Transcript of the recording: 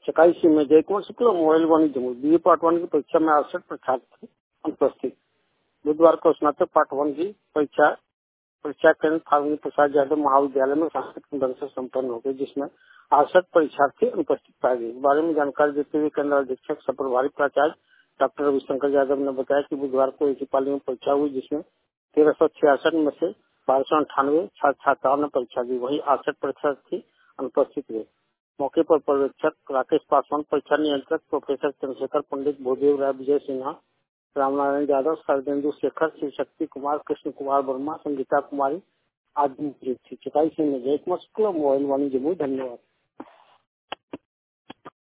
27 में जय कुमार शुक्ला मोबाइल वाणिज्य BA part 1 की परीक्षा में 68 परीक्षार्थी अनुपस्थित। बुधवार को स्नातक पार्ट 1 की परीक्षा केंद्र फाल्गुनी प्रसाद यादव महाविद्यालय में शांतिपूर्ण ढंग से सम्पन्न हो गई, जिसमें 68 परीक्षार्थी अनुपस्थित पाए गए। इस बारे में जानकारी देते हुए केंद्र अधीक्षक सह प्रभारी प्राचार्य डॉक्टर रविशंकर यादव ने बताया कि बुधवार को एक ही पाली में परीक्षा हुई, जिसमें 1366 में से 1298 छात्र छात्राओं ने परीक्षा दी। वहीं 68 परीक्षार्थी अनुपस्थित हुए। मौके पर पर्यवेक्षक राकेश पासवान, परीक्षा नियंत्रक प्रोफेसर चंद्रशेखर पंडित, भूदेव राय, विजय सिन्हा, रामनारायण यादव, शरदेंदु शेखर, शिव शक्ति कुमार, कृष्ण कुमार वर्मा, संगीता कुमारी आदि मौजूद थी। 27 में जय कुमार शुक्ला मोबाइल वाणिज्य। धन्यवाद।